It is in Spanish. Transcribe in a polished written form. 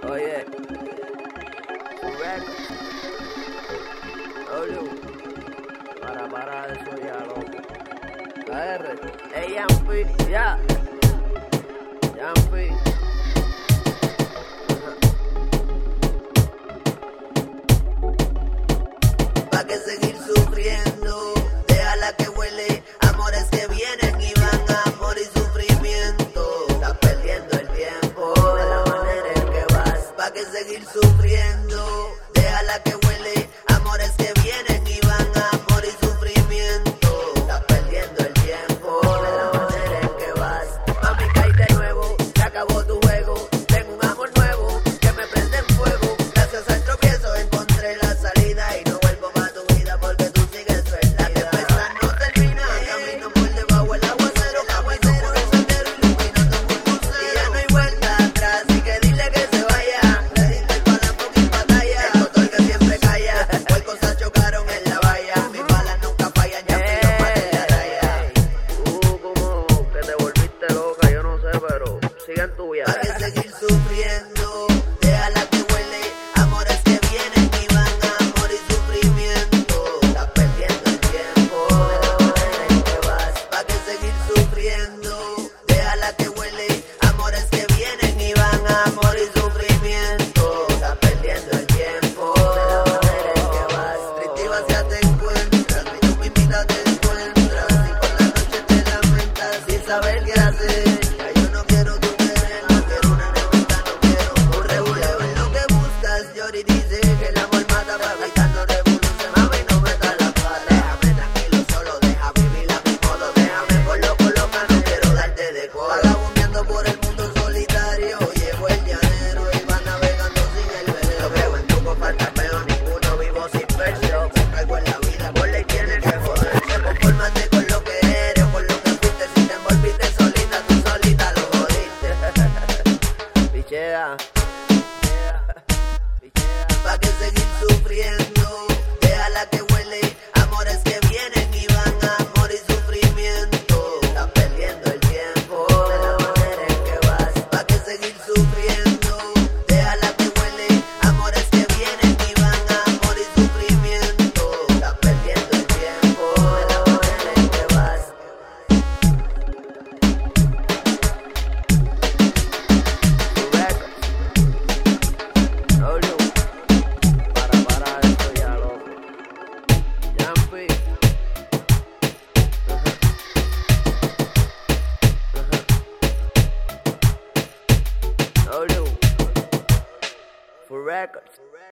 Oye, Records, W, para eso ya, loco. R, Yampi, ya, Yampi. ¿Pa' qué seguir sufriendo? Déjala que huele, amores que vienen y van, amor y sufrimiento. Estás perdiendo el tiempo de la manera en que vas. ¿Pa' qué seguir sufriendo? Déjala que huele, amores que vienen y van, amor y sufrimiento. Estás perdiendo el tiempo de la manera en que vas. Mami, caí de nuevo, se acabó tu juego. Tengo un amor nuevo que me prende en fuego. Gracias al tropiezo encontré la salida y no vuelvo más a tu vida porque tú sigues perdida. La tempestad no termina, camino por debajo el aguacero, camino por el sendero iluminando un lucero. Y ya no hay vuelta atrás, así que dile que se vaya. Le diste el palamón y batalla, el motor que siempre calla. Hoy cosas chocaron en la valla, mis balas nunca fallan, ya que los maté en la raya. Como que te volviste loca, yo no sé, pero sigue en tu ¿Pa' viaje. qué seguir sufriendo? Déjala que huele, amores que vienen y van, amor y sufrimiento. Estás perdiendo el tiempo de la manera en que vas. ¿Pa' qué seguir sufriendo? Déjala que huele, amores que vienen y van, amor y sufrimiento. Estás perdiendo el tiempo de la manera en que vas. Triste y vacía te encuentras, y tú mismita te encuentras. Y por la noche te lamentas sin saber qué hacer. Ya yo no quiero tu querer, no quiero una enemiga, no quiero un revoleo en lo que buscas. Yori dice que el amor mata, pa' gritando revolución, mami, no metas la pata. Déjame tranquilo solo, deja vivir a mi modo. Déjame por loco, loca, no quiero darte de codo. Vagabundeando por el mundo solitario, llevo el llanero y va navegando sin el velero. Lo veo en tu falta veo ninguno vivo sin verso. Algo en la vida por ley tiene que joderse. Confórmate con lo que eres, con lo que fuiste. Si te envolviste solita, tú solita lo jodiste. Pichea. ¿Pa' qué seguir sufriendo? Déjala que huele, amores que vienen y van, amor y sufrimiento. Estás perdiendo el tiempo de la manera en que vas. ¿Pa' qué seguir sufriendo? Déjala que huele, amores que vienen y van, amor y sufrimiento. Estás perdiendo el tiempo de la manera en que vas. Records, W, para eso ya, loco. Yampi. W, for records.